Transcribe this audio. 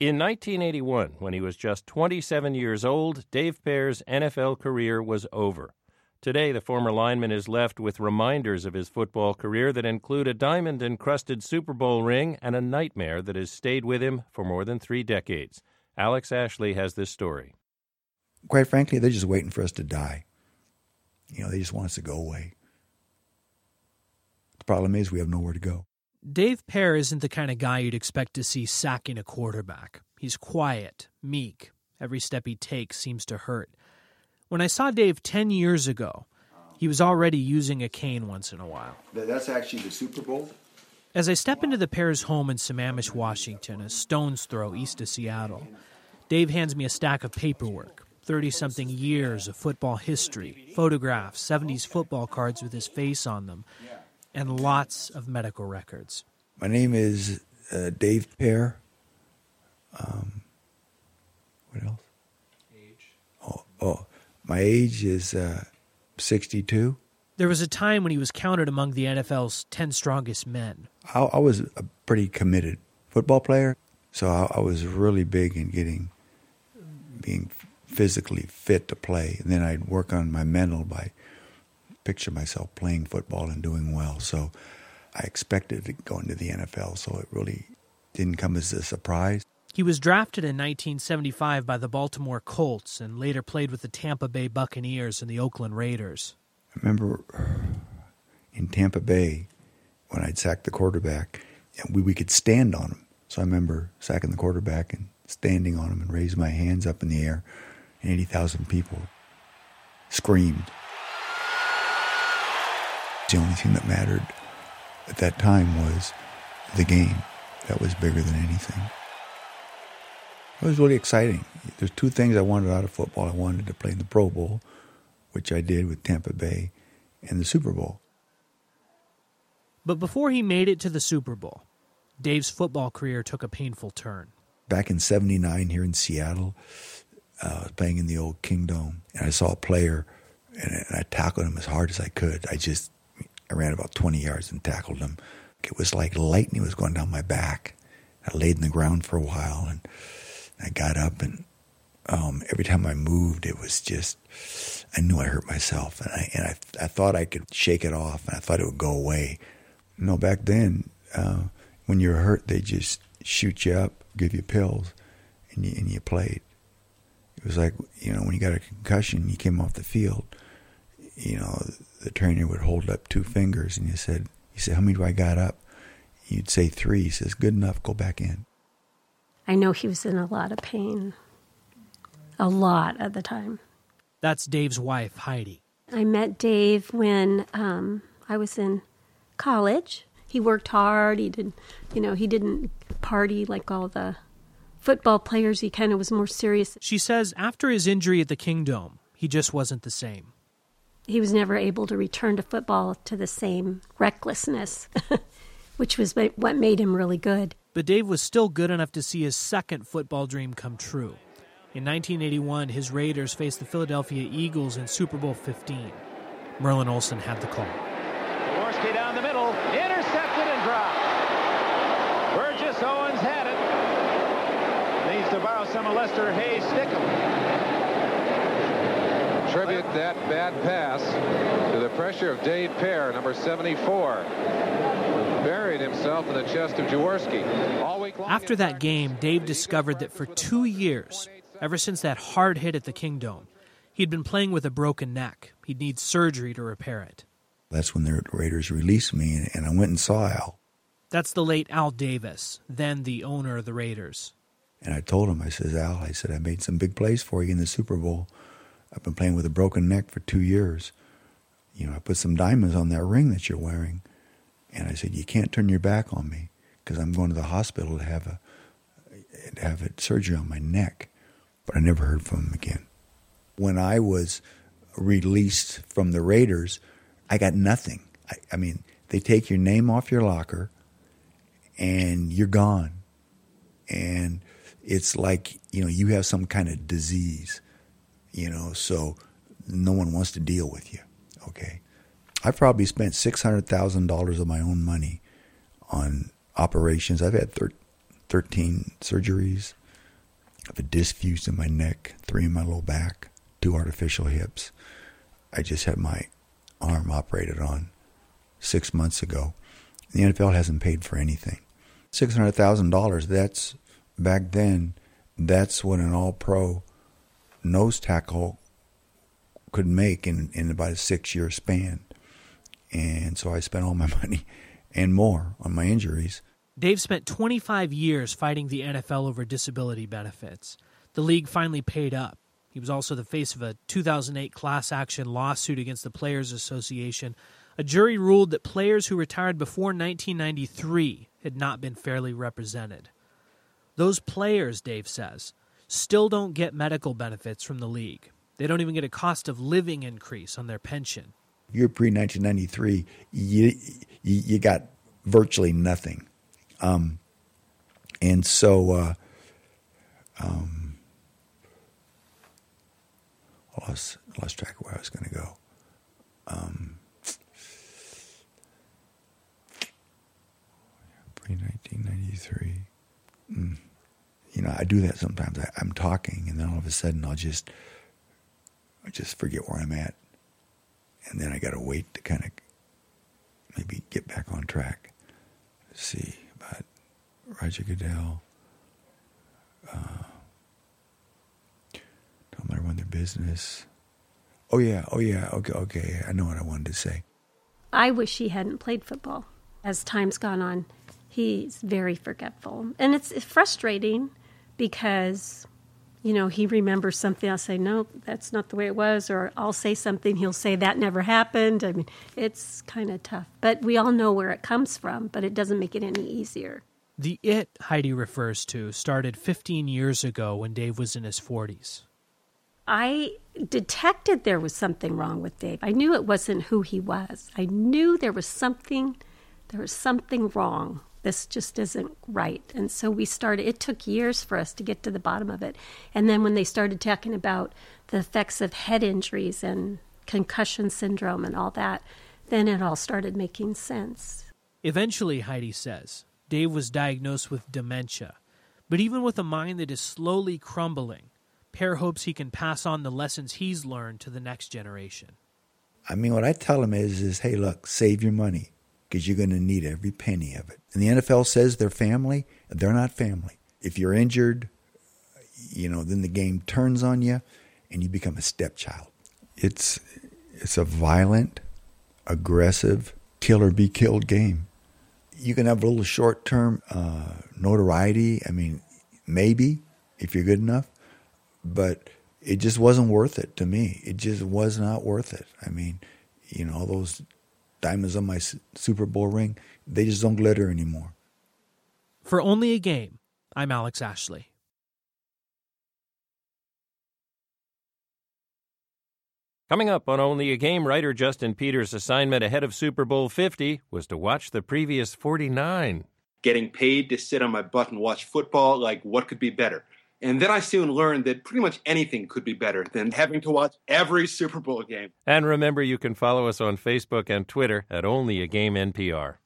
In 1981, when he was just 27 years old, Dave Pear's NFL career was over. Today, the former lineman is left with reminders of his football career that include a diamond-encrusted Super Bowl ring and a nightmare that has stayed with him for more than 3 decades. Alex Ashley has this story. Quite frankly, they're just waiting for us to die. They just want us to go away. The problem is we have nowhere to go. Dave Pear isn't the kind of guy you'd expect to see sacking a quarterback. He's quiet, meek. Every step he takes seems to hurt. When I saw Dave 10 years ago, he was already using a cane once in a while. That's actually the Super Bowl? As I step into the Pear's home in Sammamish, Washington, a stone's throw east of Seattle, Dave hands me a stack of paperwork, 30-something years of football history, photographs, 70s football cards with his face on them, and lots of medical records. My name is Dave Pear. What else? Age. My age is 62. There was a time when he was counted among the NFL's 10 strongest men. I was a pretty committed football player, so I was really big in being physically fit to play. And then I'd work on my mental by picture myself playing football and doing well. So I expected to go into the NFL, so it really didn't come as a surprise. He was drafted in 1975 by the Baltimore Colts and later played with the Tampa Bay Buccaneers and the Oakland Raiders. I remember in Tampa Bay when I'd sack the quarterback, we could stand on him. So I remember sacking the quarterback and standing on him and raising my hands up in the air, and 80,000 people screamed. The only thing that mattered at that time was the game. That was bigger than anything. It was really exciting. There's 2 things I wanted out of football. I wanted to play in the Pro Bowl, which I did with Tampa Bay, and the Super Bowl. But before he made it to the Super Bowl, Dave's football career took a painful turn. Back in '79 here in Seattle, I was playing in the old Kingdome, and I saw a player, and I tackled him as hard as I could. I ran about 20 yards and tackled him. It was like lightning was going down my back. I laid in the ground for a while, and I got up, and every time I moved, it was just, I knew I hurt myself, and I thought I could shake it off, and I thought it would go away. Back then, when you're hurt, they just shoot you up, give you pills, and you played. It was like, when you got a concussion, you came off the field, the trainer would hold up 2 fingers, and he said, how many do I got up? You'd say 3. He says, good enough, go back in. I know he was in a lot of pain. A lot at the time. That's Dave's wife, Heidi. I met Dave when I was in college. He worked hard. He didn't party like all the football players. He kind of was more serious. She says after his injury at the Kingdome, he just wasn't the same. He was never able to return to football to the same recklessness, which was what made him really good. But Dave was still good enough to see his second football dream come true. In 1981, his Raiders faced the Philadelphia Eagles in Super Bowl 15. Merlin Olsen had the call. Jaworski down the middle, intercepted and dropped. Burgess Owens had it. Needs to borrow some of Lester Hayes' Stickum. Attribute that bad pass to the pressure of Dave Pear, number 74. Buried himself in the chest of Jaworski. All week long. After that game, Dave discovered that for 2 years, ever since that hard hit at the Kingdome, he'd been playing with a broken neck. He'd need surgery to repair it. That's when the Raiders released me, and I went and saw Al. That's the late Al Davis, then the owner of the Raiders. And I told him, I said, Al, I made some big plays for you in the Super Bowl. I've been playing with a broken neck for 2 years. I put some diamonds on that ring that you're wearing. And I said, you can't turn your back on me because I'm going to the hospital to have a surgery on my neck. But I never heard from him again. When I was released from the Raiders, I got nothing. I mean, they take your name off your locker and you're gone. And it's like, you have some kind of disease, so no one wants to deal with you, okay? I've probably spent $600,000 of my own money on operations. I've had 13 surgeries. I have a disc fused in my neck, 3 in my low back, 2 artificial hips. I just had my arm operated on 6 months ago. The NFL hasn't paid for anything. $600,000, that's, back then, that's what an all-pro nose tackle could make in about a 6-year span. And so I spent all my money and more on my injuries. Dave spent 25 years fighting the NFL over disability benefits. The league finally paid up. He was also the face of a 2008 class action lawsuit against the Players Association. A jury ruled that players who retired before 1993 had not been fairly represented. Those players, Dave says, still don't get medical benefits from the league. They don't even get a cost of living increase on their pension. You're pre-1993, you got virtually nothing. And so I lost track of where I was going to go. Pre-1993. You know, I do that sometimes. I'm talking, and then all of a sudden I just forget where I'm at. And then I got to wait to kind of maybe get back on track. Let's see, about Roger Goodell. Tell them I run their business. Oh yeah, okay. I know what I wanted to say. I wish he hadn't played football. As time's gone on, he's very forgetful. And it's frustrating because, you know, he remembers something. I'll say, no, that's not the way it was. Or I'll say something. He'll say, that never happened. I mean, it's kind of tough. But we all know where it comes from, but it doesn't make it any easier. The it Heidi refers to started 15 years ago when Dave was in his 40s. I detected there was something wrong with Dave. I knew it wasn't who he was. I knew there was something wrong. This just isn't right. And so it took years for us to get to the bottom of it. And then when they started talking about the effects of head injuries and concussion syndrome and all that, then it all started making sense. Eventually, Heidi says, Dave was diagnosed with dementia. But even with a mind that is slowly crumbling, Pear hopes he can pass on the lessons he's learned to the next generation. I mean, what I tell him is hey, look, save your money because you're going to need every penny of it. And the NFL says they're family. They're not family. If you're injured, you know, then the game turns on you and you become a stepchild. It's a violent, aggressive, kill or be killed game. You can have a little short-term notoriety. I mean, maybe if you're good enough. But it just wasn't worth it to me. It just was not worth it. I mean, you know, all those diamonds on my Super Bowl ring, they just don't glitter anymore. For Only a Game, I'm Alex Ashley. Coming up on Only a Game, writer Justin Peters' assignment ahead of Super Bowl 50 was to watch the previous 49. Getting paid to sit on my butt and watch football, like what could be better? And then I soon learned that pretty much anything could be better than having to watch every Super Bowl game. And remember, you can follow us on Facebook and Twitter at Only a Game NPR.